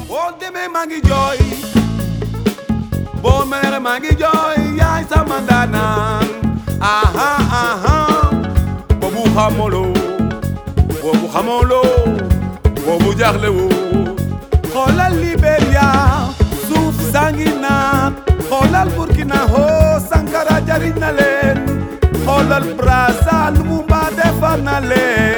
boo demee maa ngi jooy boo mere maa ngi jooy yaay sama ndaanaan aha aha boobu xamuloo boobu jaaxle woo xoolal Liberia suuf sangi naat xoolal Burkina ho Sankara jariñ na leen xoolal Brazza Lumumba defar na leen